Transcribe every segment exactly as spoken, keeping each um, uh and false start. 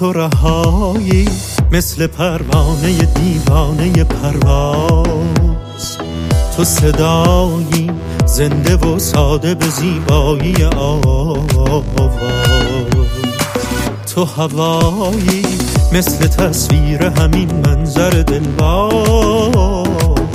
تو رهایی، مثل پروانه دیوانه پرواز. تو صدایی زنده و ساده به زیبایی آواز. تو هوایی مثل تصویر همین منظر دلواز.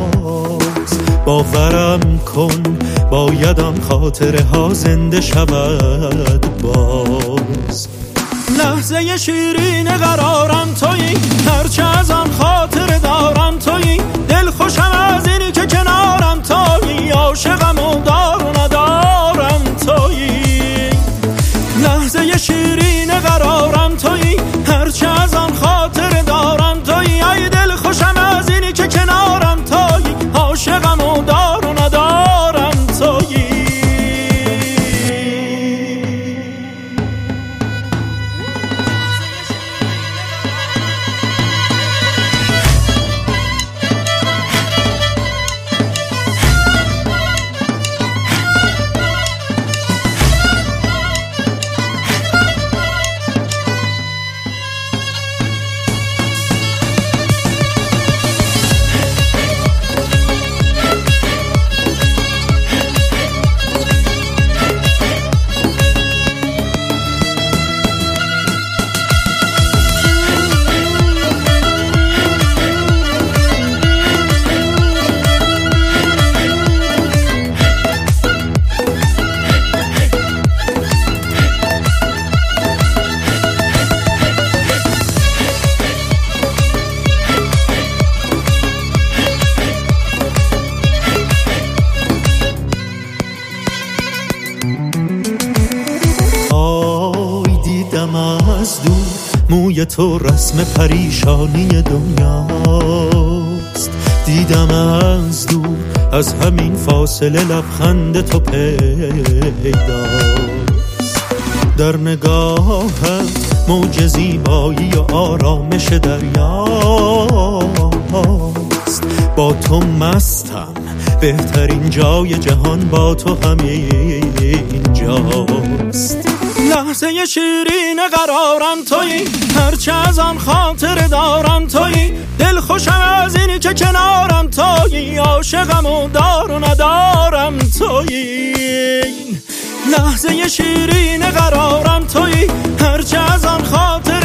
باورم کن بایدم خاطره ها زنده شود باز. لحظه شیرین قرارم تویی، هرچه از آن خاطره دارم تویی. دل خوشم از اینی که کنارم تویی، عاشقم و دار و ندارم تویی. لحظه شیرین قرارم تویی، هرچه از آن خاطره دارم تویی. ای دل خوشم از اینی که کنارم تویی، عاشقم و دار و ندارم تویی. از دور موی تو رسم پریشانی دنیاست. دیدم از دور از همین فاصله لبخند تو پیداست. در نگاهت موج زیبایی و آرامش دریاست. با تو مستم، بهترین جای جهان با تو همین جاست. لحظه شیرین قرارم تویی، هرچه از آن خاطر دارم تویی. دل خوشم از اینی که کنارم تویی، عاشقم و دار و ندارم تویی. لحظه شیرین قرارم تویی، هرچه از آن خاطر